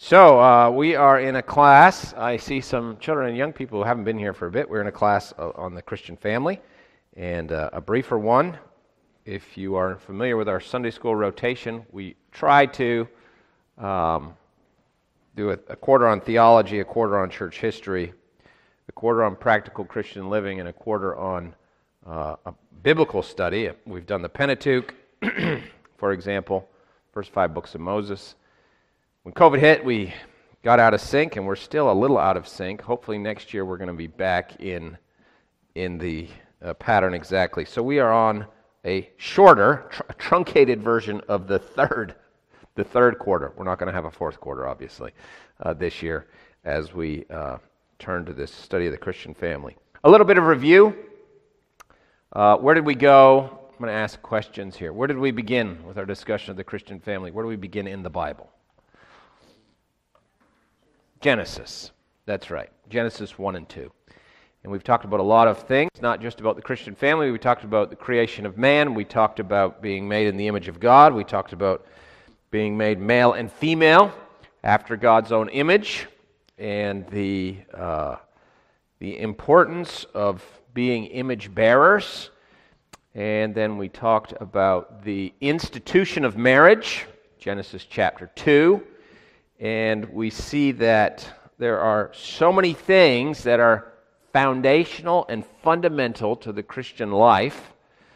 So we are in a class. I see some children and young people who haven't been here for a bit. We're in a class on the Christian family, and a briefer one. If you are familiar with our Sunday school rotation, we try to do a quarter on theology, a quarter on church history, a quarter on practical Christian living, and a quarter on a biblical study. We've done the Pentateuch, for example, first 5 books of Moses. When COVID hit, we got out of sync, and we're still a little out of sync. Hopefully next year we're going to be back in the pattern exactly. So we are on a shorter, truncated version of the third quarter. We're not going to have a fourth quarter, obviously, this year as we turn to this study of the Christian family. A little bit of review. Where did we go? I'm going to ask questions here. Where did we begin with our discussion of the Christian family? Where do we begin in the Bible? Genesis. That's right. Genesis 1 and 2. And we've talked about a lot of things, not just about the Christian family. We talked about the creation of man. We talked about being made in the image of God. We talked about being made male and female after God's own image, and the importance of being image bearers. And then we talked about the institution of marriage, Genesis chapter 2. And we see that there are so many things that are foundational and fundamental to the Christian life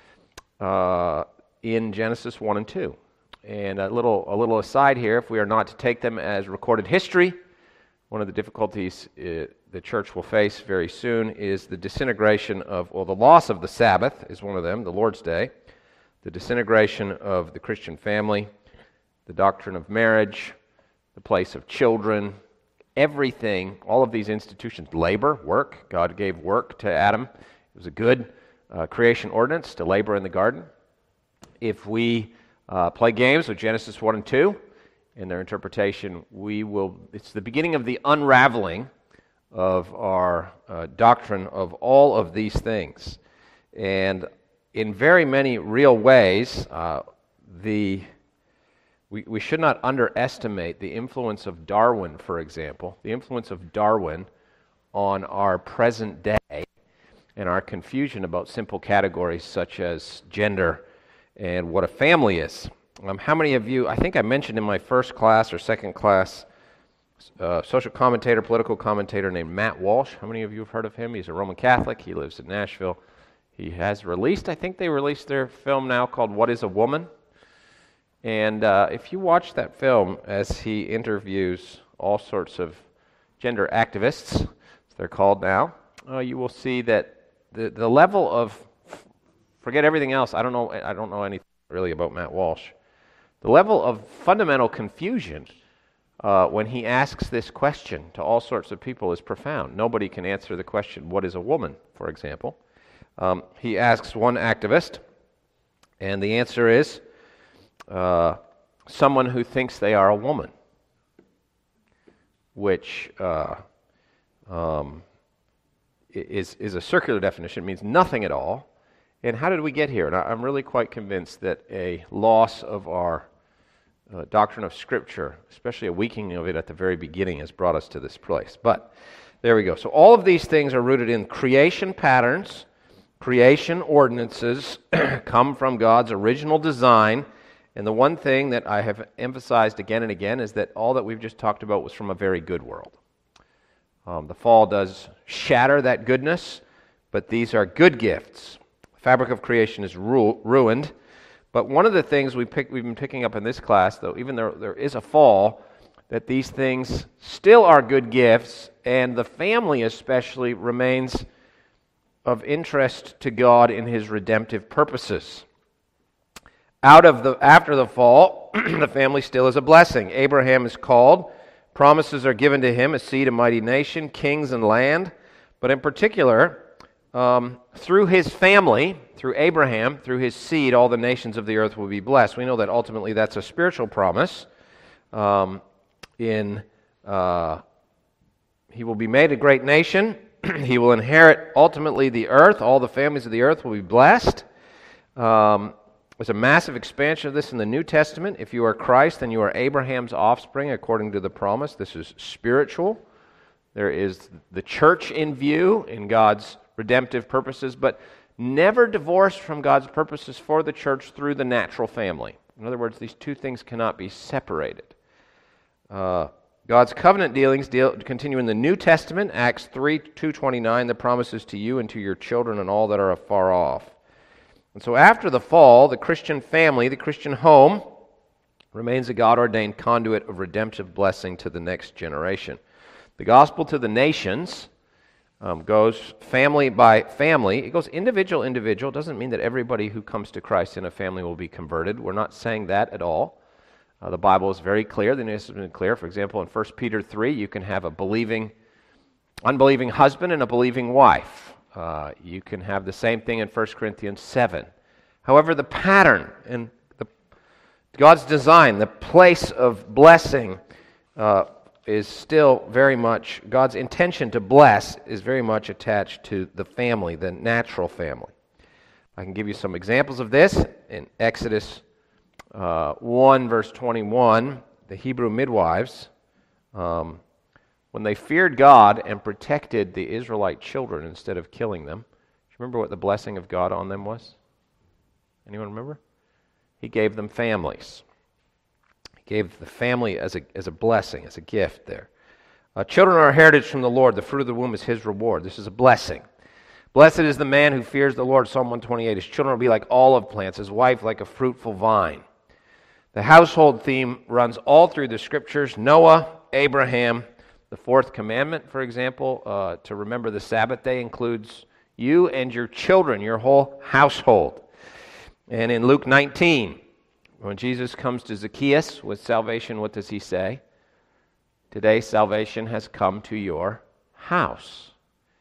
in Genesis 1 and 2. And a little aside here, if we are not to take them as recorded history, one of the difficulties the church will face very soon is the disintegration the loss of the Sabbath is one of them, the Lord's Day, the disintegration of the Christian family, the doctrine of marriage, the place of children, everything, all of these institutions, labor, work. God gave work to Adam. It was a good creation ordinance to labor in the garden. If we play games with Genesis 1 and 2 in their interpretation, it's the beginning of the unraveling of our doctrine of all of these things. And in very many real ways, we should not underestimate the influence of Darwin, for example, the influence of Darwin on our present day and our confusion about simple categories such as gender and what a family is. How many of you, I think I mentioned in my first class or second class, social commentator, political commentator named Matt Walsh. How many of you have heard of him? He's a Roman Catholic. He lives in Nashville. He has released, I think they released their film now called What is a Woman? And if you watch that film as he interviews all sorts of gender activists, as they're called now, you will see that the level of, forget everything else, I don't know anything really about Matt Walsh. The level of fundamental confusion when he asks this question to all sorts of people is profound. Nobody can answer the question, what is a woman, for example. He asks one activist, and the answer is, someone who thinks they are a woman, which is a circular definition. It means nothing at all. And how did we get here? And I'm really quite convinced that a loss of our doctrine of Scripture, especially a weakening of it at the very beginning, has brought us to this place. But there we go. So all of these things are rooted in creation patterns, creation ordinances, come from God's original design. And the one thing that I have emphasized again and again is that all that we've just talked about was from a very good world. The fall does shatter that goodness, but these are good gifts. The fabric of creation is ruined. But one of the things we've been picking up in this class, though, even though there is a fall, that these things still are good gifts, and the family especially remains of interest to God in His redemptive purposes. After the fall, the family still is a blessing. Abraham is called. Promises are given to him, a seed, a mighty nation, kings and land. But in particular, through his family, through Abraham, through his seed, all the nations of the earth will be blessed. We know that ultimately that's a spiritual promise. He will be made a great nation. He will inherit ultimately the earth. All the families of the earth will be blessed. There's a massive expansion of this in the New Testament. If you are Christ, then you are Abraham's offspring according to the promise. This is spiritual. There is the church in view in God's redemptive purposes, but never divorced from God's purposes for the church through the natural family. In other words, these two things cannot be separated. God's covenant dealings continue in the New Testament. Acts 3:2-29, the promises to you and to your children and all that are afar off. And so after the fall, the Christian family, the Christian home, remains a God-ordained conduit of redemptive blessing to the next generation. The gospel to the nations goes family by family. It goes individual. It doesn't mean that everybody who comes to Christ in a family will be converted. We're not saying that at all. The Bible is very clear. The New Testament is clear. For example, in 1 Peter 3, you can have a unbelieving husband and a believing wife. You can have the same thing in 1 Corinthians 7. However, the pattern and God's design, the place of blessing, is still very much, God's intention to bless is very much attached to the family, the natural family. I can give you some examples of this. In Exodus 1, verse 21, the Hebrew midwives, when they feared God and protected the Israelite children instead of killing them, do you remember what the blessing of God on them was? Anyone remember? He gave them families. He gave the family as a blessing, as a gift there. Children are a heritage from the Lord. The fruit of the womb is his reward. This is a blessing. Blessed is the man who fears the Lord, Psalm 128. His children will be like olive plants, his wife like a fruitful vine. The household theme runs all through the Scriptures. Noah, Abraham. The fourth commandment, for example, to remember the Sabbath day includes you and your children, your whole household. And in Luke 19, when Jesus comes to Zacchaeus with salvation, what does he say? Today salvation has come to your house.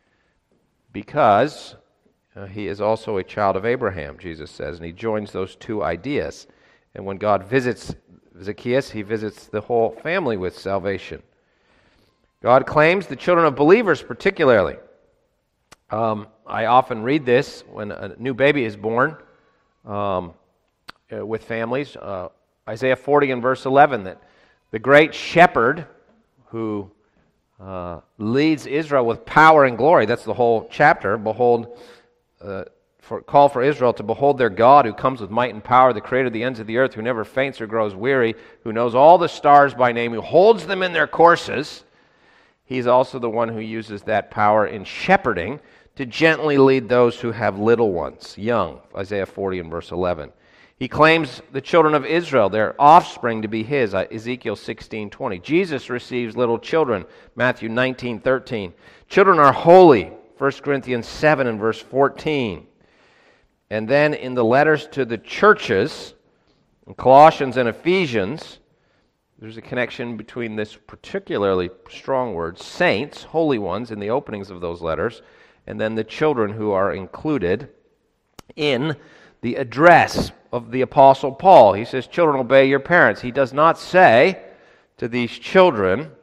Because he is also a child of Abraham, Jesus says, and he joins those two ideas. And when God visits Zacchaeus, he visits the whole family with salvation. God claims the children of believers particularly. I often read this when a new baby is born with families. Isaiah 40 and verse 11, that the great shepherd who leads Israel with power and glory, that's the whole chapter, call for Israel to behold their God who comes with might and power, the creator of the ends of the earth, who never faints or grows weary, who knows all the stars by name, who holds them in their courses. He's also the one who uses that power in shepherding to gently lead those who have little ones, young, Isaiah 40 and verse 11. He claims the children of Israel, their offspring, to be his, Ezekiel 16:20. Jesus receives little children, Matthew 19:13. Children are holy, 1 Corinthians 7 and verse 14. And then in the letters to the churches, in Colossians and Ephesians, there's a connection between this particularly strong word, saints, holy ones, in the openings of those letters, and then the children who are included in the address of the Apostle Paul. He says, children, obey your parents. He does not say to these children,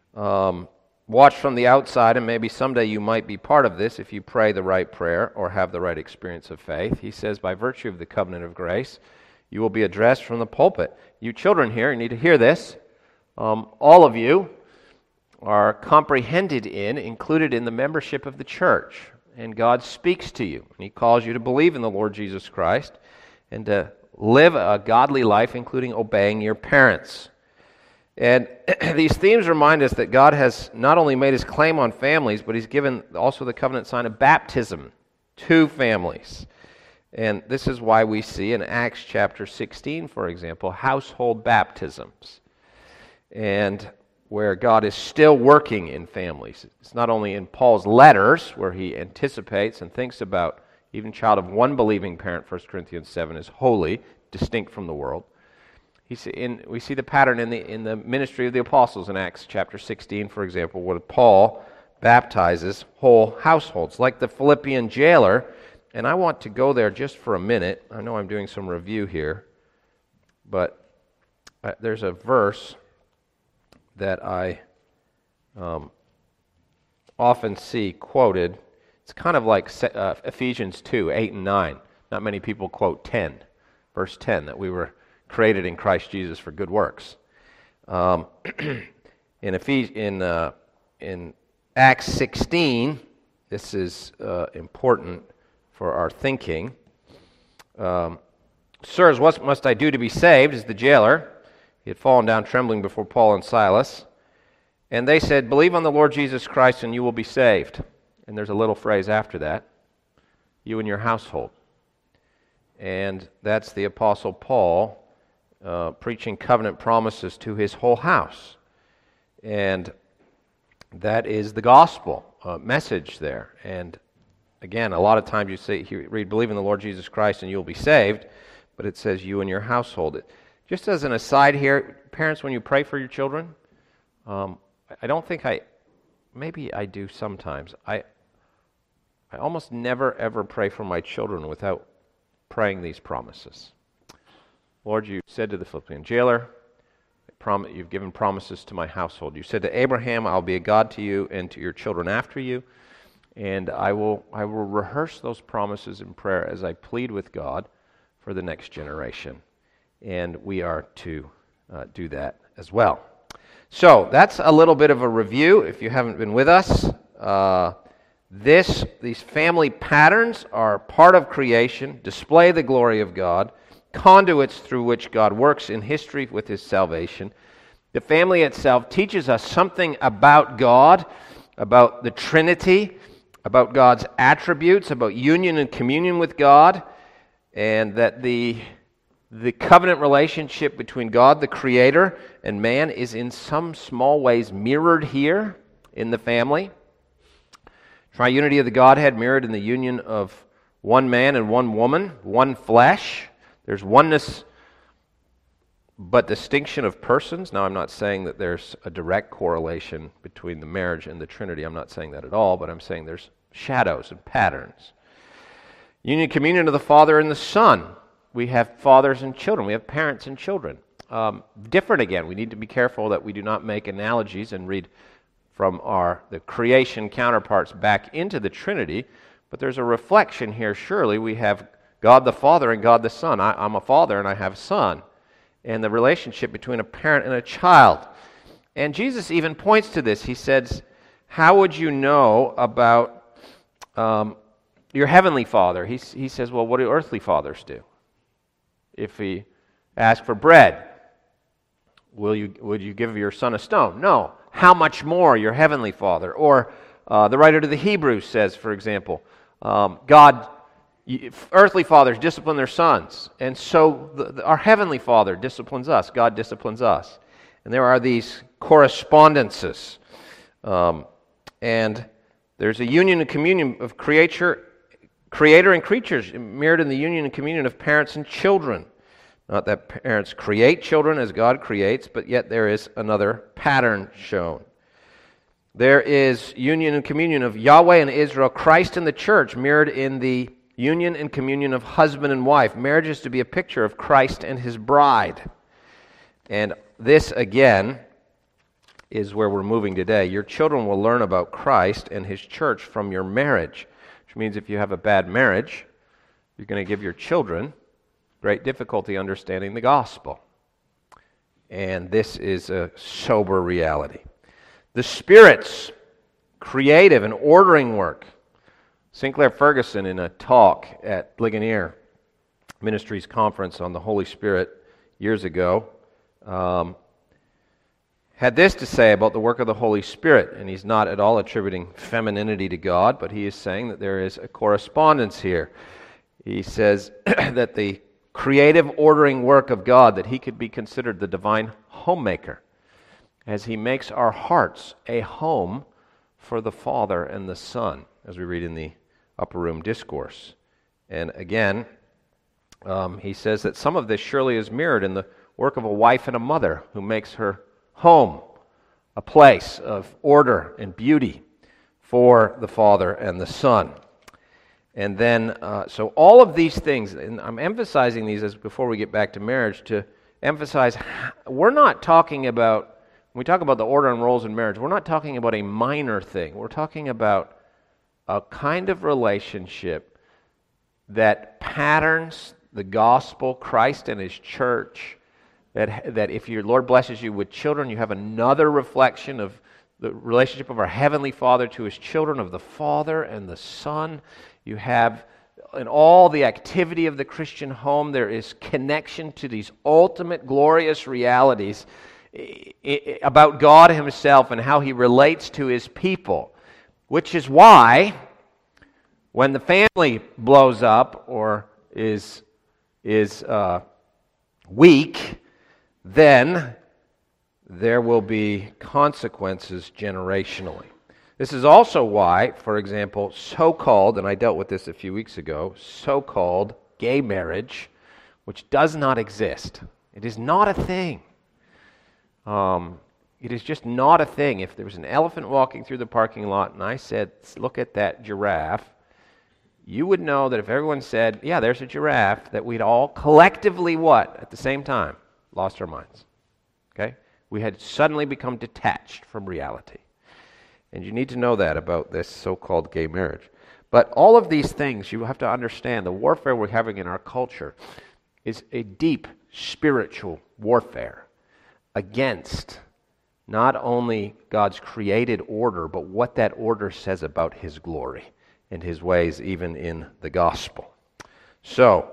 watch from the outside, and maybe someday you might be part of this if you pray the right prayer or have the right experience of faith. He says, by virtue of the covenant of grace, you will be addressed from the pulpit. You children here, you need to hear this. All of you are comprehended included in the membership of the church. And God speaks to you. And he calls you to believe in the Lord Jesus Christ and to live a godly life, including obeying your parents. And these themes remind us that God has not only made his claim on families, but he's given also the covenant sign of baptism to families. And this is why we see in Acts chapter 16, for example, household baptisms. And where God is still working in families. It's not only in Paul's letters, where he anticipates and thinks about even child of one believing parent, 1 Corinthians 7, is holy, distinct from the world. We see the pattern in the ministry of the apostles in Acts chapter 16, for example, where Paul baptizes whole households, like the Philippian jailer. And I want to go there just for a minute. I know I'm doing some review here, but there's a verse that I often see quoted. It's kind of like Ephesians 2, 8 and 9. Not many people quote 10. verse 10, that we were created in Christ Jesus for good works. In Acts 16, this is important for our thinking. Sirs, what must I do to be saved? Is the jailer. He had fallen down trembling before Paul and Silas. And they said, believe on the Lord Jesus Christ and you will be saved. And there's a little phrase after that, you and your household. And that's the Apostle Paul preaching covenant promises to his whole house. And that is the gospel message there. And again, a lot of times you read, believe in the Lord Jesus Christ and you'll be saved, but it says you and your household. Just as an aside here, parents, when you pray for your children, I don't think maybe I do sometimes. I almost never ever pray for my children without praying these promises. Lord, you said to the Philippian jailer, you've given promises to my household. You said to Abraham, I'll be a God to you and to your children after you. And I will rehearse those promises in prayer as I plead with God for the next generation. And we are to do that as well. So that's a little bit of a review if you haven't been with us. These family patterns are part of creation, display the glory of God, conduits through which God works in history with his salvation. The family itself teaches us something about God, about the Trinity, about God's attributes, about union and communion with God, and that the covenant relationship between God, the Creator, and man is in some small ways mirrored here in the family. Triunity of the Godhead mirrored in the union of one man and one woman, one flesh. There's oneness, but distinction of persons. Now, I'm not saying that there's a direct correlation between the marriage and the Trinity. I'm not saying that at all, but I'm saying there's shadows and patterns. Union and communion of the Father and the Son. We have fathers and children. We have parents and children. Different again. We need to be careful that we do not make analogies and read from the creation counterparts back into the Trinity, but there's a reflection here. Surely we have God the Father and God the Son. I'm a father and I have a son. And the relationship between a parent and a child. And Jesus even points to this. He says, how would you know about your heavenly Father? He says, well, what do earthly fathers do? If he asks for bread, would you give your son a stone? No. How much more your heavenly Father? Or the writer to the Hebrews says, for example, earthly fathers discipline their sons, and so our heavenly Father disciplines us. God disciplines us. And there are these correspondences. And there's a union and communion of Creator and creatures mirrored in the union and communion of parents and children. Not that parents create children as God creates, but yet there is another pattern shown. There is union and communion of Yahweh and Israel, Christ and the church, mirrored in the union and communion of husband and wife. Marriage is to be a picture of Christ and his bride. And this, again, is where we're moving today. Your children will learn about Christ and his church from your marriage, which means if you have a bad marriage, you're going to give your children great difficulty understanding the gospel. And this is a sober reality. The Spirit's creative and ordering work. Sinclair Ferguson, in a talk at Ligonier Ministries Conference on the Holy Spirit years ago, had this to say about the work of the Holy Spirit. And he's not at all attributing femininity to God, but he is saying that there is a correspondence here. He says that the creative ordering work of God, that he could be considered the divine homemaker, as he makes our hearts a home for the Father and the Son, as we read in the Upper Room Discourse. And again, he says that some of this surely is mirrored in the work of a wife and a mother who makes her home a place of order and beauty for the Father and the Son. And then, so all of these things, and I'm emphasizing these as before we get back to marriage, to emphasize, we're not talking about, when we talk about the order and roles in marriage, we're not talking about a minor thing. We're talking about a kind of relationship that patterns the gospel, Christ and His church, that if your Lord blesses you with children, you have another reflection of the relationship of our Heavenly Father to His children, of the Father and the Son. You have, in all the activity of the Christian home, there is connection to these ultimate glorious realities about God Himself and how He relates to His people, which is why when the family blows up or is weak, then there will be consequences generationally. This is also why, for example, so-called, and I dealt with this a few weeks ago, so-called gay marriage, which does not exist. It is not a thing. It is just not a thing. If there was an elephant walking through the parking lot and I said, look at that giraffe, you would know that if everyone said, yeah, there's a giraffe, that we'd all collectively what? At the same time, lost our minds. Okay? We had suddenly become detached from reality. And you need to know that about this so-called gay marriage. But all of these things, you have to understand, the warfare we're having in our culture is a deep spiritual warfare against not only God's created order, but what that order says about His glory and His ways, even in the gospel. So,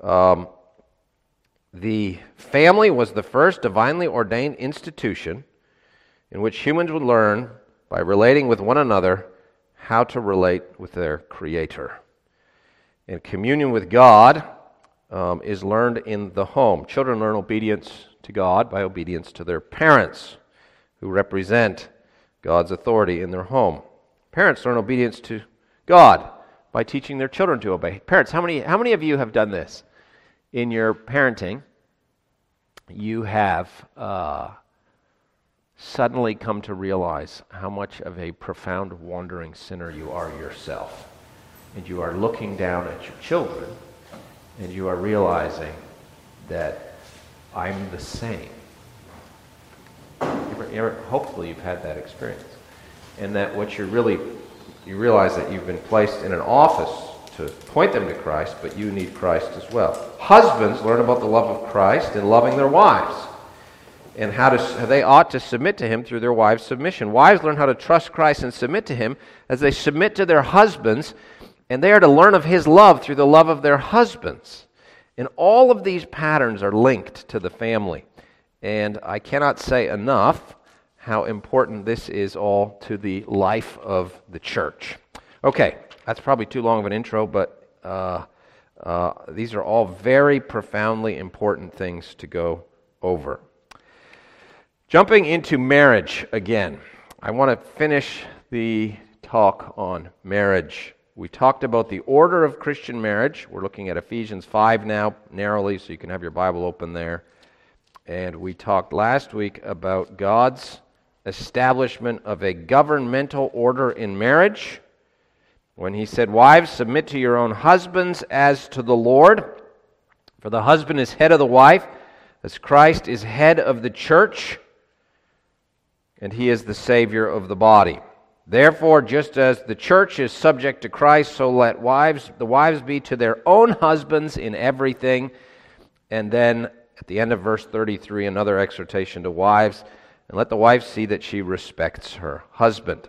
the family was the first divinely ordained institution in which humans would learn, by relating with one another, how to relate with their Creator. And communion with God is learned in the home. Children learn obedience to God by obedience to their parents, who represent God's authority in their home. Parents learn obedience to God by teaching their children to obey. Parents, how many of you have done this? In your parenting, you have suddenly come to realize how much of a profound wandering sinner you are yourself. And you are looking down at your children, and you are realizing that I'm the same. Hopefully you've had that experience. And that what you realize that you've been placed in an office to point them to Christ, but you need Christ as well. Husbands learn about the love of Christ in loving their wives, and how they ought to submit to Him through their wives' submission. Wives learn how to trust Christ and submit to Him as they submit to their husbands, and they are to learn of His love through the love of their husbands. And all of these patterns are linked to the family. And I cannot say enough how important this is all to the life of the church. Okay, that's probably too long of an intro, but these are all very profoundly important things to go over. Jumping into marriage again, I want to finish the talk on marriage. We talked about the order of Christian marriage. We're looking at Ephesians 5 now, narrowly, so you can have your Bible open there. And we talked last week about God's establishment of a governmental order in marriage, when He said, wives, submit to your own husbands as to the Lord. For the husband is head of the wife, as Christ is head of the church, and He is the Savior of the body. Therefore, just as the church is subject to Christ, so let the wives be to their own husbands in everything. And then at the end of verse 33, another exhortation to wives, and let the wife see that she respects her husband.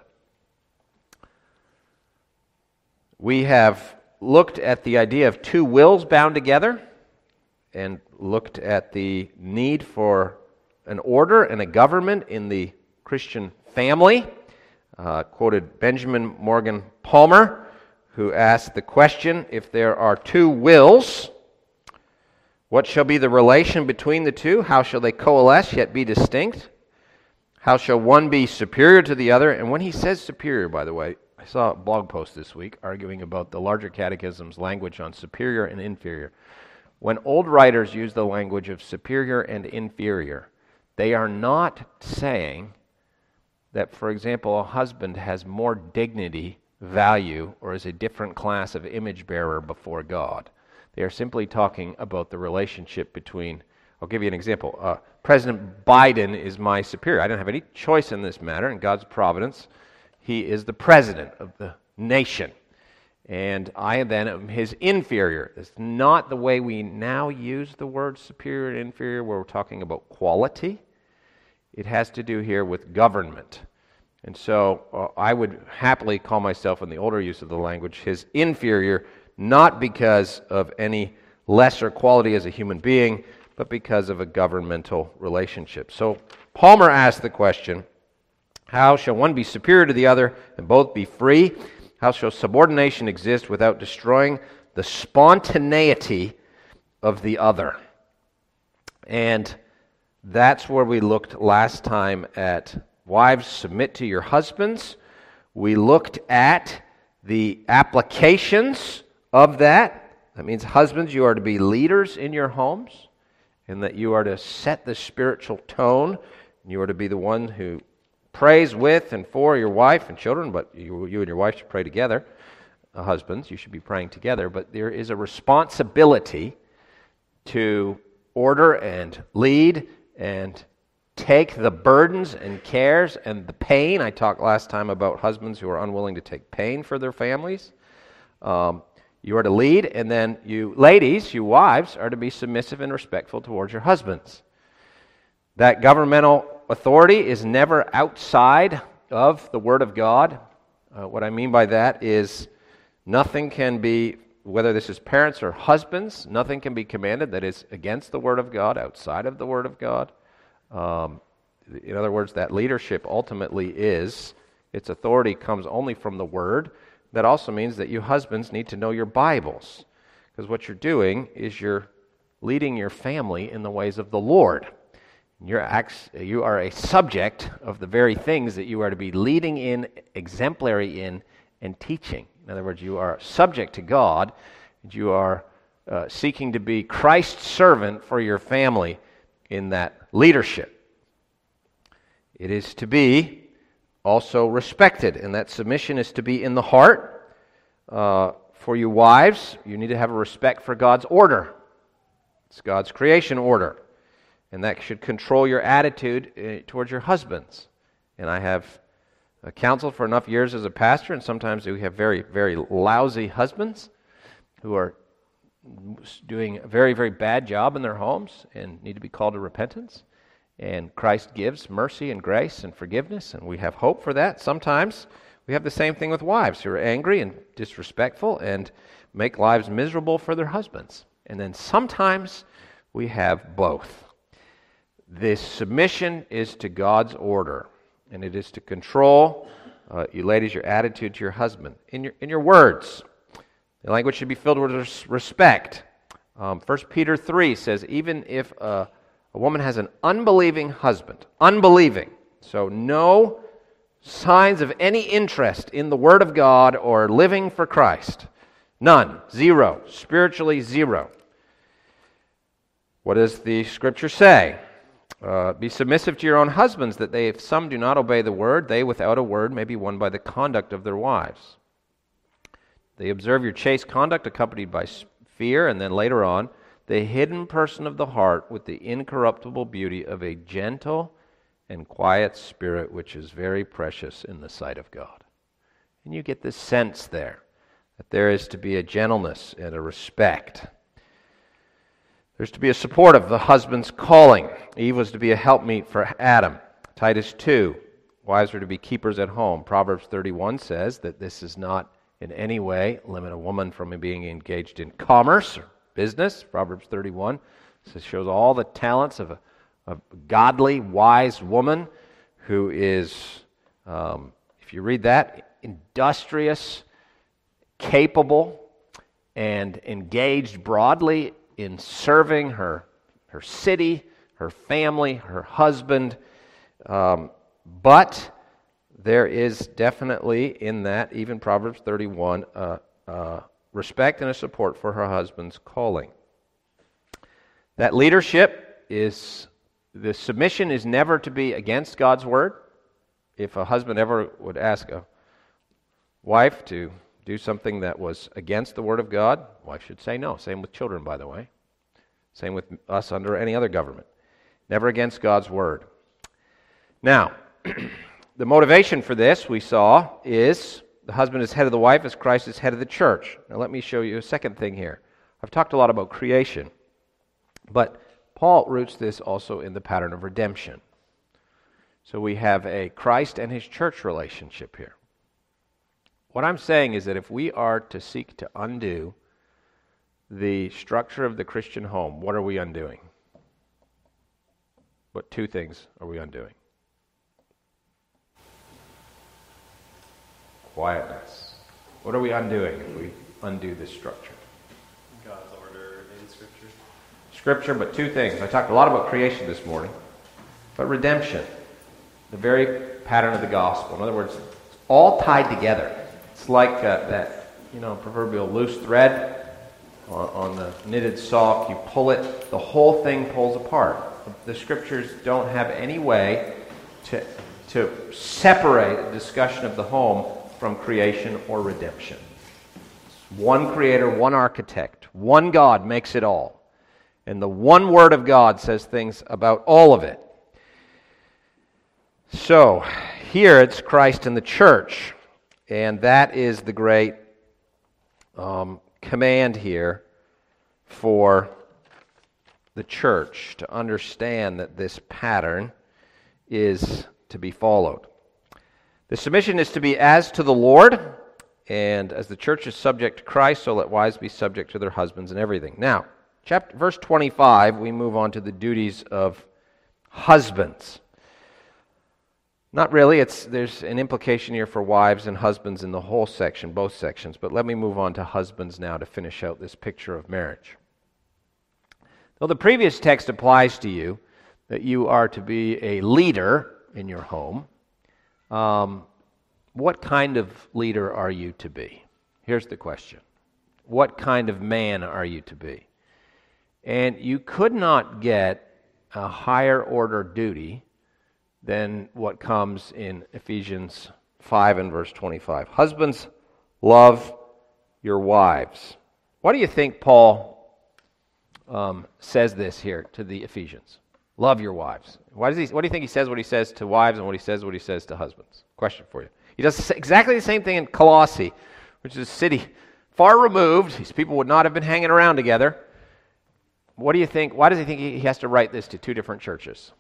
We have looked at the idea of two wills bound together, and looked at the need for an order and a government in the Christian family. Quoted Benjamin Morgan Palmer, who asked the question, if there are two wills, what shall be the relation between the two? How shall they coalesce yet be distinct? How shall one be superior to the other? And when he says superior, by the way, I saw a blog post this week arguing about the larger catechism's language on superior and inferior. When old writers use the language of superior and inferior, they are not saying that, for example, a husband has more dignity, value, or is a different class of image bearer before God. They are simply talking about the relationship between, I'll give you an example. President Biden is my superior. I don't have any choice in this matter. In God's providence, he is the president of the nation. and I then am his inferior. It's not the way we now use the word superior and inferior, where we're talking about quality. It has to do here with government. And so I would happily call myself, in the older use of the language, his inferior, not because of any lesser quality as a human being, but because of a governmental relationship. So Palmer asked the question, how shall one be superior to the other and both be free? How shall subordination exist without destroying the spontaneity of the other? And that's where we looked last time at wives, submit to your husbands. We looked at the applications of that. That means, husbands, you are to be leaders in your homes, and that you are to set the spiritual tone. You are to be the one who prays with and for your wife and children, but you and your wife should pray together. Husbands, you should be praying together, but there is a responsibility to order and lead and take the burdens and cares and the pain. I talked last time about husbands who are unwilling to take pain for their families. You are to lead, and then you ladies, you wives, are to be submissive and respectful towards your husbands. That governmental authority is never outside of the Word of God. What I mean by that is nothing can be, whether this is parents or husbands, nothing can be commanded that is against the Word of God, outside of the Word of God. In other words, that leadership ultimately its authority comes only from the Word. That also means that you husbands need to know your Bibles, because what you're doing is you're leading your family in the ways of the Lord. You are a subject of the very things that you are to be leading in, exemplary in, and teaching. In other words, you are subject to God, and you are seeking to be Christ's servant for your family in that leadership. It is to be also respected, and that submission is to be in the heart. For you wives, you need to have a respect for God's order. It's God's creation order, and that should control your attitude towards your husbands. And I have counseled for enough years as a pastor, and sometimes we have very, very lousy husbands who are doing a very, very bad job in their homes and need to be called to repentance. And Christ gives mercy and grace and forgiveness, and we have hope for that. Sometimes we have the same thing with wives who are angry and disrespectful and make lives miserable for their husbands. And then sometimes we have both. This submission is to God's order, and it is to control, you ladies, your attitude to your husband. In your words, the language should be filled with respect. 1 Peter 3 says, even if a woman has an unbelieving husband, so no signs of any interest in the Word of God or living for Christ, none, zero, spiritually zero. What does the Scripture say? Be submissive to your own husbands, that they, if some do not obey the word, they without a word may be won by the conduct of their wives. They observe your chaste conduct accompanied by fear, and then later on, the hidden person of the heart with the incorruptible beauty of a gentle and quiet spirit, which is very precious in the sight of God. And you get this sense there, that there is to be a gentleness and a respect. There's to be a support of the husband's calling. Eve was to be a helpmeet for Adam. Titus 2, wives are to be keepers at home. Proverbs 31 says that this is not in any way limit a woman from being engaged in commerce or business. Proverbs 31 shows all the talents of a godly, wise woman who is, if you read that, industrious, capable, and engaged broadly in serving her city, her family, her husband. But there is definitely in that, even Proverbs 31, respect and a support for her husband's calling. That leadership is, the submission is never to be against God's word. If a husband ever would ask a wife to do something that was against the word of God, wife should say no. Same with children, by the way. Same with us under any other government. Never against God's word. Now, the motivation for this, we saw, is the husband is head of the wife as Christ is head of the church. Now let me show you a second thing here. I've talked a lot about creation, but Paul roots this also in the pattern of redemption. So we have a Christ and his church relationship here. What I'm saying is that if we are to seek to undo the structure of the Christian home, what are we undoing? What two things are we undoing? Quietness. What are we undoing if we undo this structure? God's order in Scripture. Scripture, but two things. I talked a lot about creation this morning, but redemption, the very pattern of the gospel. In other words, it's all tied together. It's like that, proverbial loose thread on the knitted sock. You pull it, the whole thing pulls apart. The Scriptures don't have any way to separate a discussion of the home from creation or redemption. One creator, one architect, one God makes it all. And the one Word of God says things about all of it. So, here it's Christ and the church. And that is the great command here for the church, to understand that this pattern is to be followed. The submission is to be as to the Lord, and as the church is subject to Christ, so let wives be subject to their husbands in everything. Now, verse 25, we move on to the duties of husbands. Not really, there's an implication here for wives and husbands in the whole section, both sections, but let me move on to husbands now to finish out this picture of marriage. Though the previous text applies to you, that you are to be a leader in your home, what kind of leader are you to be? Here's the question. What kind of man are you to be? And you could not get a higher order duty than what comes in Ephesians 5 and verse 25. Husbands, love your wives. Why do you think Paul says this here to the Ephesians? Love your wives. What do you think he says what he says to wives and what he says to husbands? Question for you. He does exactly the same thing in Colossae, which is a city far removed. These people would not have been hanging around together. What do you think? Why does he think he has to write this to two different churches?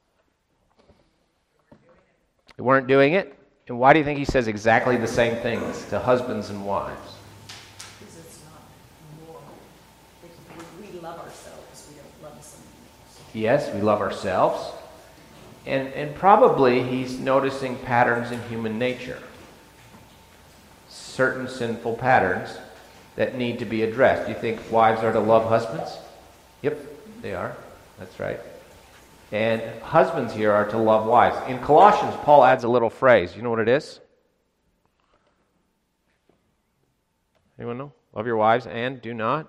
They weren't doing it. And why do you think he says exactly the same things to husbands and wives? Because it's not normal. We love ourselves. We don't love someone else. Yes, we love ourselves. And probably he's noticing patterns in human nature. Certain sinful patterns that need to be addressed. Do you think wives are to love husbands? Yep, they are. That's right. And husbands here are to love wives. In Colossians, Paul adds a little phrase. You know what it is? Anyone know? Love your wives and do not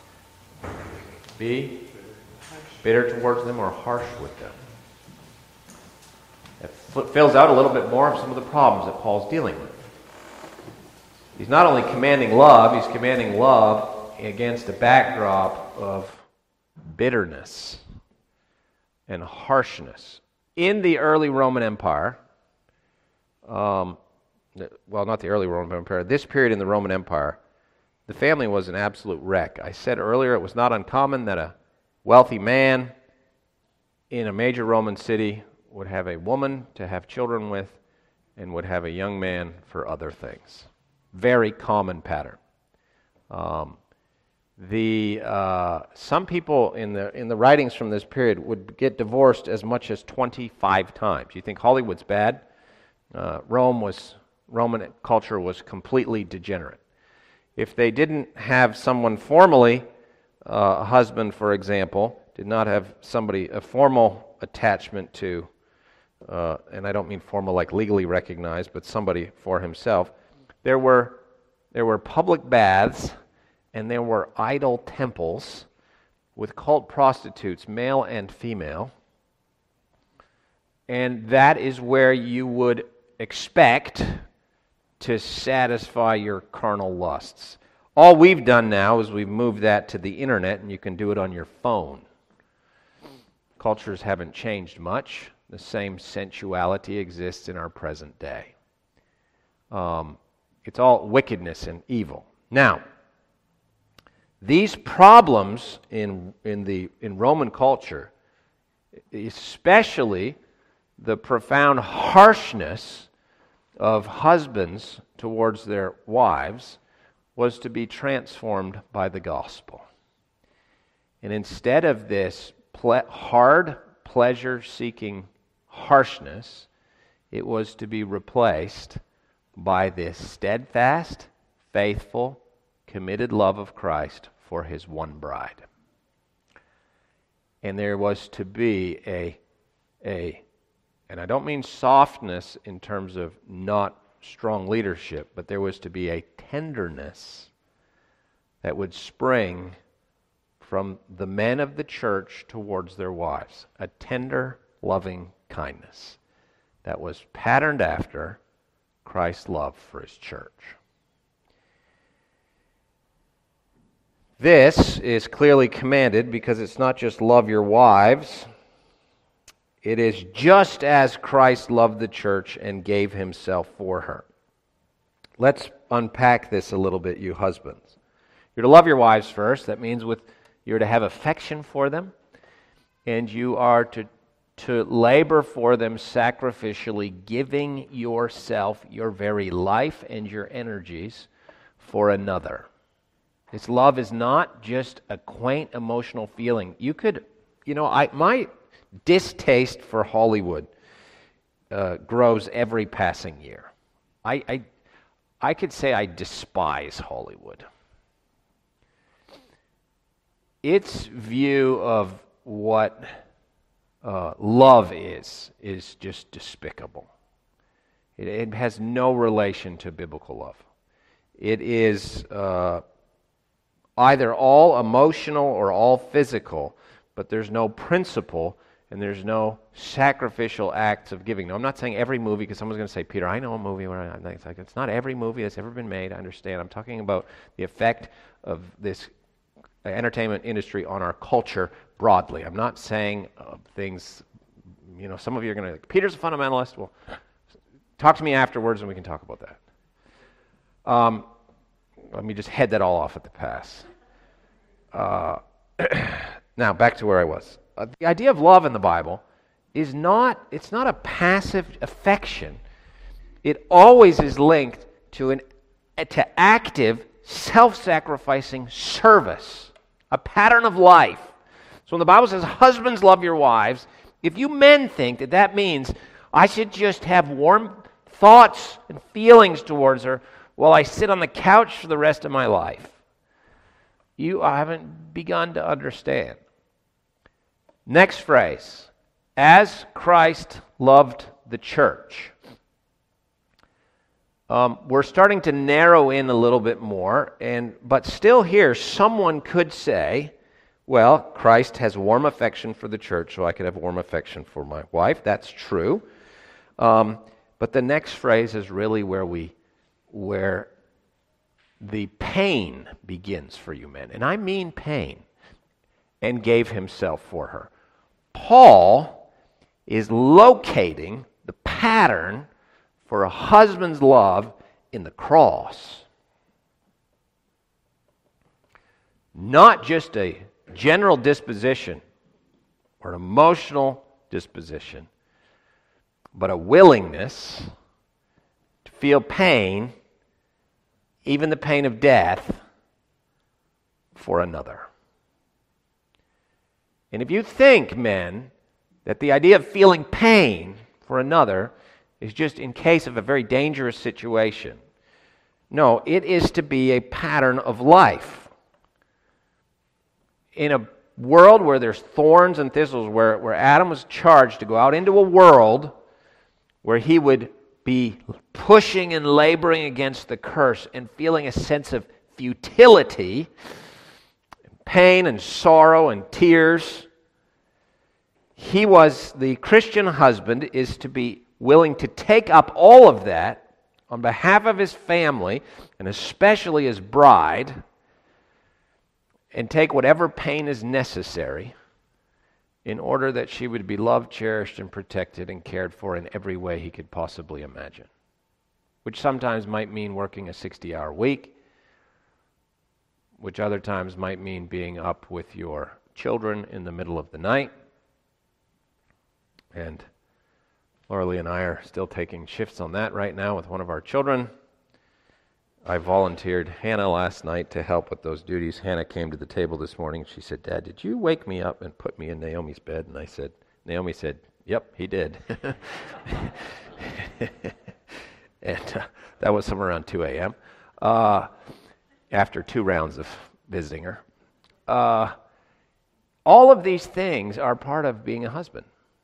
be bitter towards them or harsh with them. It fills out a little bit more of some of the problems that Paul's dealing with. He's not only commanding love, he's commanding love against a backdrop of bitterness and harshness. In the early Roman Empire, not the early Roman Empire, this period in the Roman Empire, the family was an absolute wreck. I said earlier it was not uncommon that a wealthy man in a major Roman city would have a woman to have children with and would have a young man for other things. Very common pattern. Some people in the writings from this period would get divorced as much as 25 times. You think Hollywood's bad? Roman culture was completely degenerate. If they didn't have someone formally, a husband, for example, did not have a formal attachment to, and I don't mean formal like legally recognized, but somebody for himself, there were public baths and there were idol temples with cult prostitutes, male and female. And that is where you would expect to satisfy your carnal lusts. All we've done now is we've moved that to the internet, and you can do it on your phone. Cultures haven't changed much. The same sensuality exists in our present day. It's all wickedness and evil. Now, these problems in Roman culture, especially the profound harshness of husbands towards their wives, was to be transformed by the gospel. And instead of this hard, pleasure-seeking harshness, it was to be replaced by this steadfast, faithful, committed love of Christ for his one bride. And there was to be and I don't mean softness in terms of not strong leadership, but there was to be a tenderness that would spring from the men of the church towards their wives. A tender, loving kindness that was patterned after Christ's love for his church. This is clearly commanded because it's not just love your wives. It is just as Christ loved the church and gave himself for her. Let's unpack this a little bit, you husbands. You're to love your wives first. That means you're to have affection for them, and you are to labor for them sacrificially, giving yourself, your very life and your energies for another. This love is not just a quaint emotional feeling. My distaste for Hollywood grows every passing year. I could say I despise Hollywood. Its view of what love is just despicable. It has no relation to biblical love. It is either all emotional or all physical, but there's no principle and there's no sacrificial acts of giving. Now, I'm not saying every movie, because someone's going to say, Peter, I know a movie where it's not every movie that's ever been made. I understand. I'm talking about the effect of this entertainment industry on our culture broadly. I'm not saying things, some of you are going to, Peter's a fundamentalist. Well, talk to me afterwards and we can talk about that. Let me just head that all off at the pass. Now, back to where I was. The idea of love in the Bible it's not a passive affection. It always is linked to active, self-sacrificing service, a pattern of life. So when the Bible says, husbands, love your wives, if you men think that means I should just have warm thoughts and feelings towards her while I sit on the couch for the rest of my life, you haven't begun to understand. Next phrase, as Christ loved the church. We're starting to narrow in a little bit more, but still here, someone could say, well, Christ has warm affection for the church, so I could have warm affection for my wife. That's true. But the next phrase is really where the pain begins for you men. And I mean pain. And gave himself for her. Paul is locating the pattern for a husband's love in the cross. Not just a general disposition or an emotional disposition, but a willingness to feel pain, even the pain of death, for another. And if you think, men, that the idea of feeling pain for another is just in case of a very dangerous situation, no, it is to be a pattern of life. In a world where there's thorns and thistles, where Adam was charged to go out into a world where he would be pushing and laboring against the curse and feeling a sense of futility, pain and sorrow and tears, the Christian husband is to be willing to take up all of that on behalf of his family, and especially his bride, and take whatever pain is necessary in order that she would be loved, cherished, and protected and cared for in every way he could possibly imagine. which sometimes might mean working a 60-hour week, which other times might mean being up with your children in the middle of the night. And Laura Lee and I are still taking shifts on that right now with one of our children. I volunteered Hannah last night to help with those duties. Hannah came to the table this morning. She said, "Dad, did you wake me up and put me in Naomi's bed?" And Naomi said, "Yep, he did." And that was somewhere around 2 a.m. After 2 rounds of visiting her. All of these things are part of being a husband.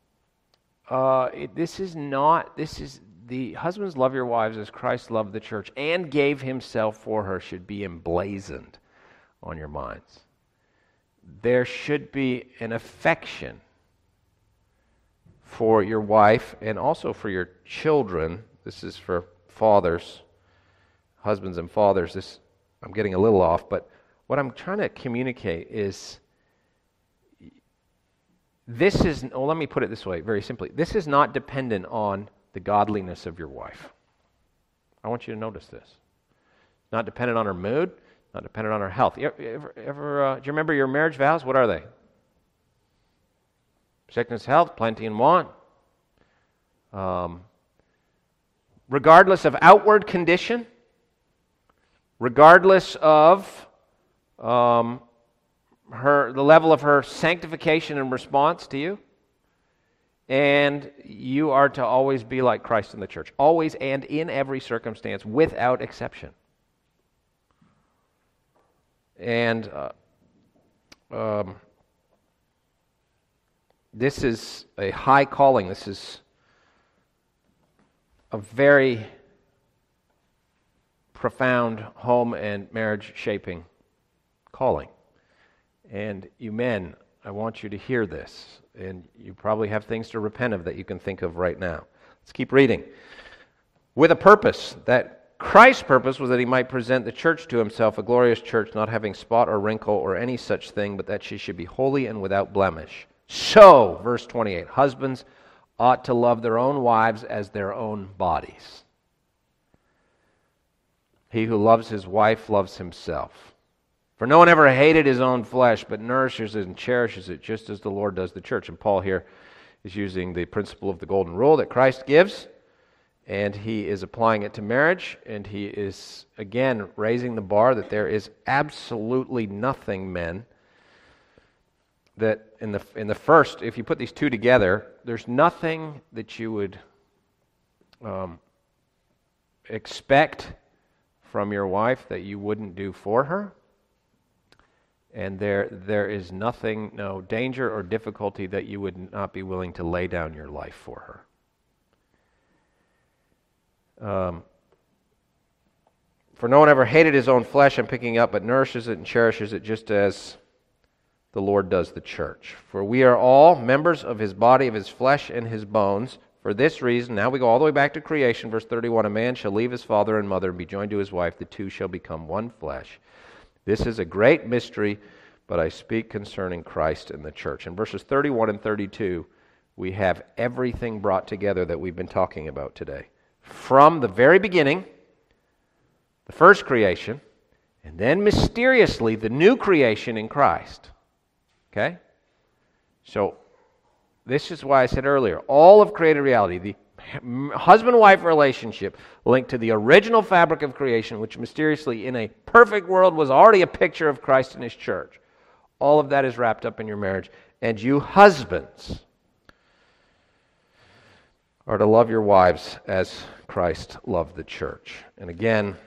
The husbands, love your wives as Christ loved the church and gave himself for her should be emblazoned on your minds. There should be an affection for your wife and also for your children. This is for fathers, husbands and fathers. I'm getting a little off, but what I'm trying to communicate is let me put it this way, very simply. This is not dependent on the godliness of your wife. I want you to notice this. Not dependent on her mood, not dependent on her health. Do you remember your marriage vows? What are they? Sickness, health, plenty, and want. Regardless of outward condition, regardless of the level of her sanctification and response to you, and you are to always be like Christ in the church, always and in every circumstance, without exception. And this is a high calling. This is a very profound home and marriage shaping calling. And you men, I want you to hear this. And you probably have things to repent of that you can think of right now. Let's keep reading. With a purpose, that Christ's purpose was that he might present the church to himself, a glorious church, not having spot or wrinkle or any such thing, but that she should be holy and without blemish. So, verse 28, husbands ought to love their own wives as their own bodies. He who loves his wife loves himself. For no one ever hated his own flesh, but nourishes it and cherishes it, just as the Lord does the church. And Paul here is using the principle of the golden rule that Christ gives, and he is applying it to marriage, and he is, again, raising the bar that there is absolutely nothing, men, that in the first, if you put these two together, there's nothing that you would expect from your wife that you wouldn't do for her. And there is nothing, no danger or difficulty that you would not be willing to lay down your life for her. For no one ever hated his own flesh, I'm picking up, but nourishes it and cherishes it just as the Lord does the church. For we are all members of his body, of his flesh and his bones. For this reason, now we go all the way back to creation, verse 31, a man shall leave his father and mother and be joined to his wife, the two shall become one flesh. This is a great mystery, but I speak concerning Christ and the church. In verses 31 and 32, we have everything brought together that we've been talking about today. From the very beginning, the first creation, and then mysteriously the new creation in Christ. Okay? So, this is why I said earlier, all of created reality, the husband-wife relationship linked to the original fabric of creation, which mysteriously in a perfect world was already a picture of Christ and his church. All of that is wrapped up in your marriage. And you husbands are to love your wives as Christ loved the church. And again,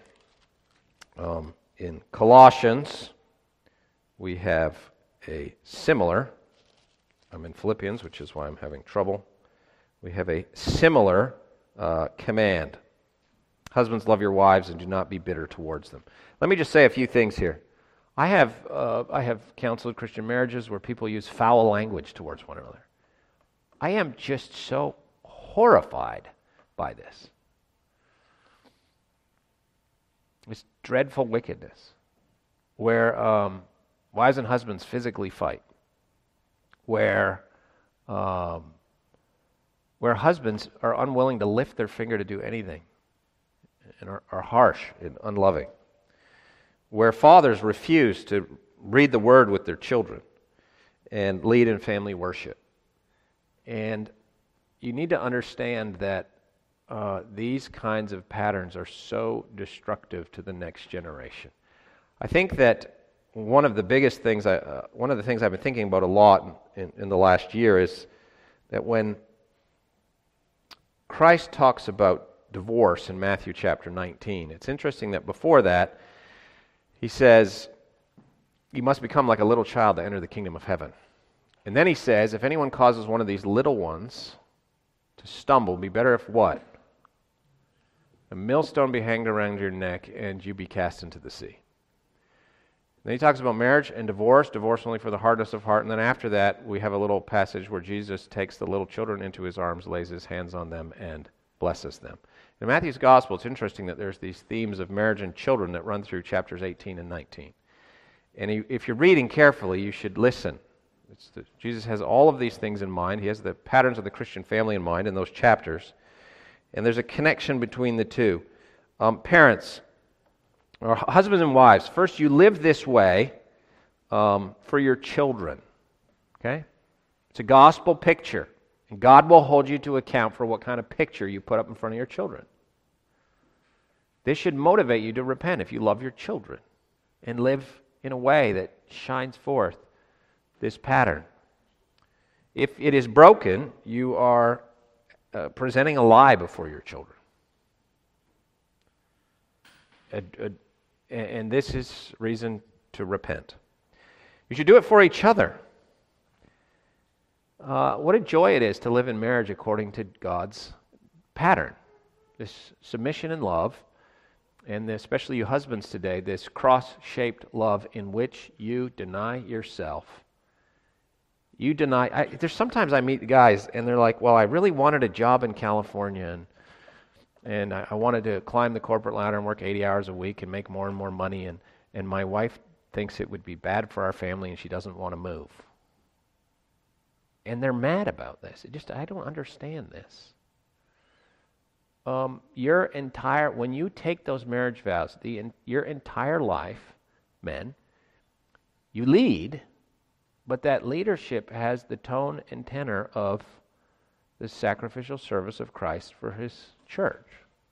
in Colossians, we have a similar, I'm in Philippians, which is why I'm having trouble. We have a similar command. Husbands, love your wives and do not be bitter towards them. Let me just say a few things here. I have counseled Christian marriages where people use foul language towards one another. I am just so horrified by this. It's dreadful wickedness where wives and husbands physically fight, where husbands are unwilling to lift their finger to do anything. and are harsh and unloving, where fathers refuse to read the Word with their children and lead in family worship. And you need to understand that these kinds of patterns are so destructive to the next generation. I think that one of the things I've been thinking about a lot in the last year is that when Christ talks about divorce in Matthew chapter 19, it's interesting that before that, he says, you must become like a little child to enter the kingdom of heaven. And then he says, if anyone causes one of these little ones to stumble, it'd be better if what? A millstone be hanged around your neck and you be cast into the sea. Then he talks about marriage and divorce only for the hardness of heart. And then after that, we have a little passage where Jesus takes the little children into his arms, lays his hands on them, and blesses them. In Matthew's gospel, it's interesting that there's these themes of marriage and children that run through chapters 18 and 19. And if you're reading carefully, you should listen. Jesus has all of these things in mind. He has the patterns of the Christian family in mind in those chapters. And there's a connection between the two. Parents, or husbands and wives, first you live this way for your children. Okay? It's a gospel picture. And God will hold you to account for what kind of picture you put up in front of your children. This should motivate you to repent if you love your children and live in a way that shines forth this pattern. If it is broken, you are presenting a lie before your children. And this is reason to repent. You should do it for each other. What a joy it is to live in marriage according to God's pattern. This submission and love, and especially you husbands today, this cross-shaped love in which you deny yourself. There's sometimes I meet guys and they're like, well, I really wanted a job in California and I wanted to climb the corporate ladder and work 80 hours a week and make more and more money and my wife thinks it would be bad for our family and she doesn't want to move. And they're mad about this. I don't understand this. When you take those marriage vows, your entire life, men, you lead, but that leadership has the tone and tenor of the sacrificial service of Christ for his church.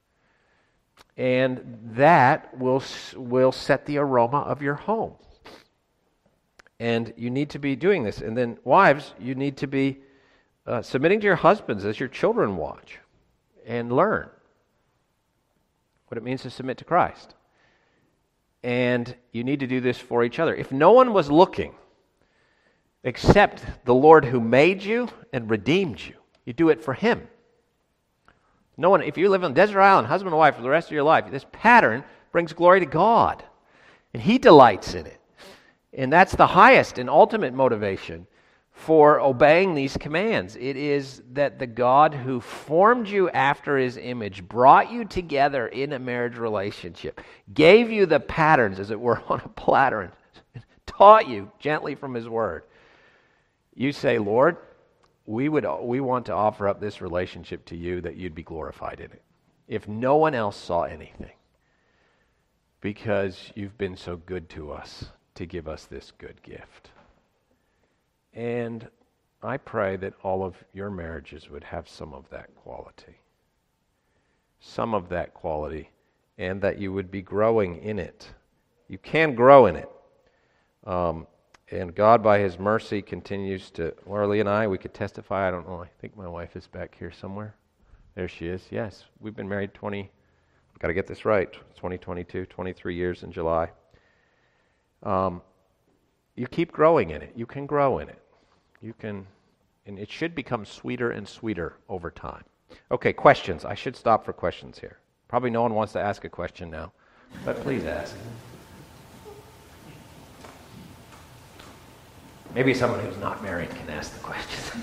And that will set the aroma of your home. And you need to be doing this. And then wives, you need to be submitting to your husbands as your children watch and learn what it means to submit to Christ. And you need to do this for each other. If no one was looking except the Lord who made you and redeemed you, you do it for him. No one, if you live on desert island, husband and wife for the rest of your life, this pattern brings glory to God. And he delights in it. And that's the highest and ultimate motivation for obeying these commands. It is that the God who formed you after his image, brought you together in a marriage relationship, gave you the patterns, as it were, on a platter, and taught you gently from his word. You say, Lord, we want to offer up this relationship to you that you'd be glorified in it. If no one else saw anything, because you've been so good to us to give us this good gift. And I pray that all of your marriages would have some of that quality. Some of that quality, and that you would be growing in it. You can grow in it. And God, by his mercy, continues to... Laura and I, we could testify. I don't know. I think my wife is back here somewhere. There she is. Yes, we've been married I've got to get this right, 2022, 23 years in July. You keep growing in it. You can grow in it. And it should become sweeter and sweeter over time. Okay, questions. I should stop for questions here. Probably no one wants to ask a question now, but please ask. Maybe someone who's not married can ask the question.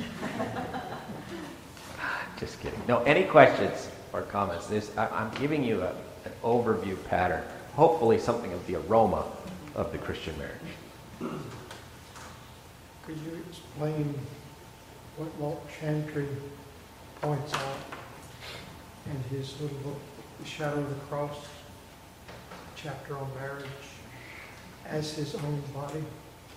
Just kidding. No, any questions or comments? I'm giving you an overview pattern. Hopefully something of the aroma of the Christian marriage. Could you explain what Walt Chantry points out in his little book, the Shadow of the Cross chapter on marriage as his own body?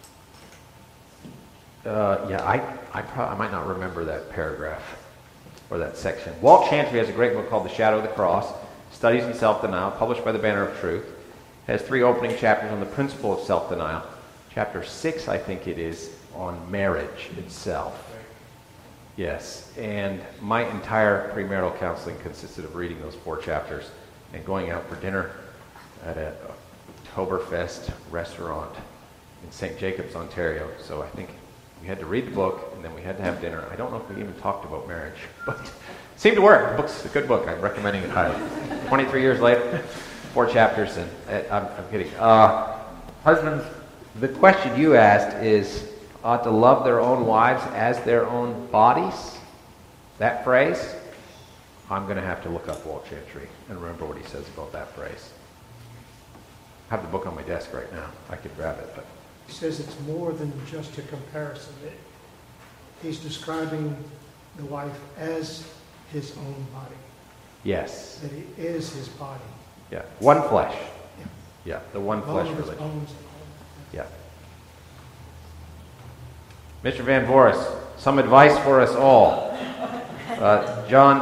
Yeah, I might not remember that paragraph or that section. Walt Chantry has a great book called The Shadow of the Cross, Studies in Self-Denial, published by the Banner of Truth. It has 3 opening chapters on the principle of self-denial. Chapter 6, I think it is, on marriage itself. Yes, and my entire premarital counseling consisted of reading those 4 chapters and going out for dinner at an Oktoberfest restaurant in St. Jacobs, Ontario. So I think we had to read the book, and then we had to have dinner. I don't know if we even talked about marriage, but it seemed to work. The book's a good book. I'm recommending it highly. 23 years later, 4 chapters, and I'm kidding. Husbands, the question you asked is, ought to love their own wives as their own bodies? That phrase? I'm going to have to look up Walt Chantry and remember what he says about that phrase. I have the book on my desk right now. I could grab it, but... He says it's more than just a comparison. He's describing the wife as his own body. Yes. That he is his body. Yeah. One flesh. Yeah. Yeah. The one flesh Bones, religion. bones, and all Yeah. Mr. Van Voris, some advice for us all. John.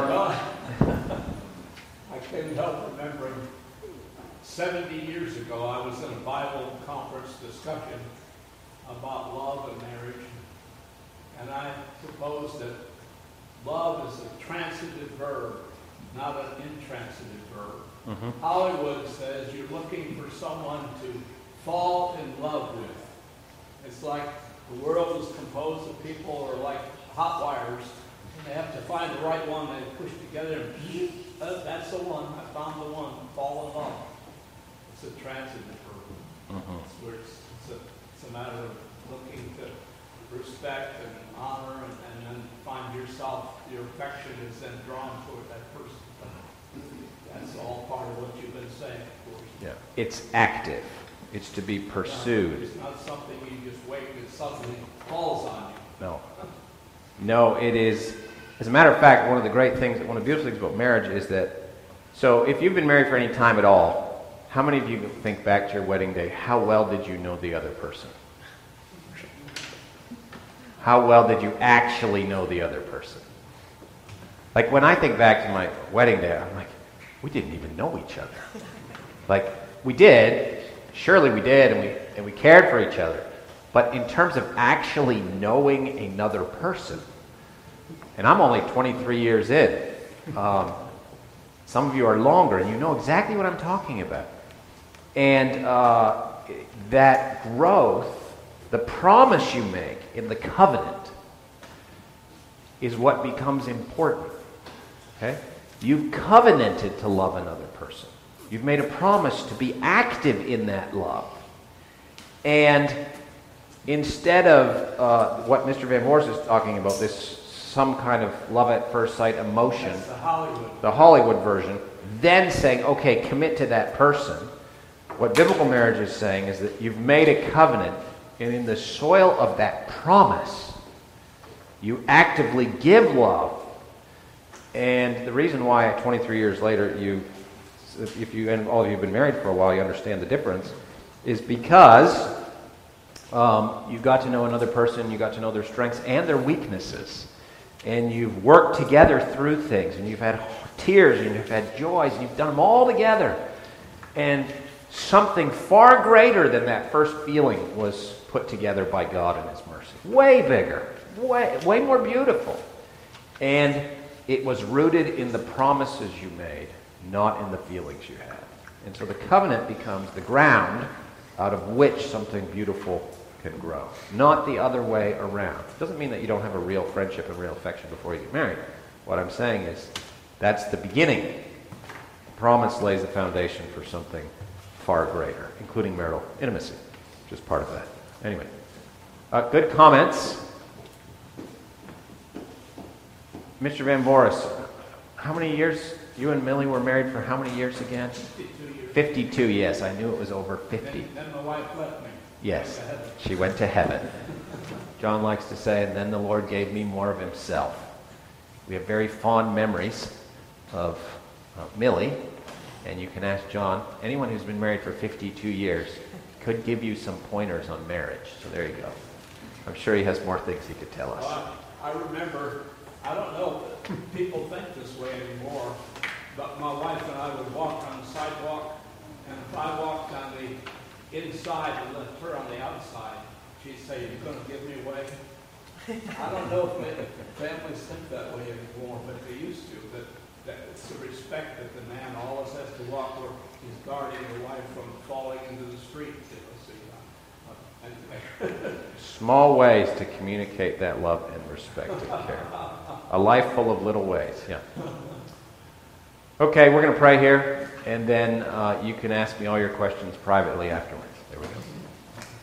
I can't help remembering 70 years ago I was in a Bible conference discussion about love and marriage, and I proposed that love is a transitive verb, not an intransitive verb. Mm-hmm. Hollywood says you're looking for someone to fall in love with. It's like the world is composed of people who are like hot wires. They have to find the right one. They push together and that's the one. I found the one. Fall in love. It's a transitive verb. Mm-hmm. It's where it's a matter of looking to respect and honor and then find yourself, your affection is then drawn toward that person. That's all part of what you've been saying, of course. Yeah. It's active. It's to be pursued. It's not something you just wait and it suddenly falls on you. No. No, it is. As a matter of fact, one of the beautiful things about marriage is that, so if you've been married for any time at all, how many of you think back to your wedding day, how well did you know the other person? How well did you actually know the other person? Like when I think back to my wedding day, I'm like, we didn't even know each other. Like, we did, surely we did, and we cared for each other. But in terms of actually knowing another person, and I'm only 23 years in, some of you are longer, and you know exactly what I'm talking about. And that growth, the promise you make in the covenant, is what becomes important. Okay? You've covenanted to love another person. You've made a promise to be active in that love. And instead of what Mr. Van Voris is talking about, this some kind of love at first sight emotion, That's the Hollywood version, then saying, okay, commit to that person. What biblical marriage is saying is that you've made a covenant, and in the soil of that promise, you actively give love. And the reason why 23 years later, if you and all of you have been married for a while, you understand the difference, is because you got to know another person, you got to know their strengths and their weaknesses. And you've worked together through things, and you've had tears, and you've had joys, and you've done them all together. And something far greater than that first feeling was put together by God in His mercy. Way bigger, way more beautiful. And it was rooted in the promises you made, not in the feelings you had. And so the covenant becomes the ground out of which something beautiful can grow, not the other way around. It doesn't mean that you don't have a real friendship and real affection before you get married. What I'm saying is that's the beginning. Promise lays the foundation for something far greater, including marital intimacy, which is part of that. Anyway, good comments. Mr. Van Voris, how many years? You and Millie were married for how many years again? 52 years. 52, yes. I knew it was over 50. Then my wife left me. Yes, she went to heaven. John likes to say, and then the Lord gave me more of Himself. We have very fond memories of Millie, And you can ask John. Anyone who's been married for 52 years could give you some pointers on marriage. So there you go. I'm sure he has more things he could tell us. I remember, I don't know if people think this way anymore, but my wife and I would walk on the sidewalk, and if I walked on the inside and left her on the outside, she'd say, "You're going to give me away?" I don't know if families think that way anymore, but they used to. That it's the respect that the man always has to walk where he's guarding the wife from falling into the street. Anyway. Small ways to communicate that love and respect and care. A life full of little ways, yeah. Okay, we're going to pray here, and then you can ask me all your questions privately afterwards. There we go.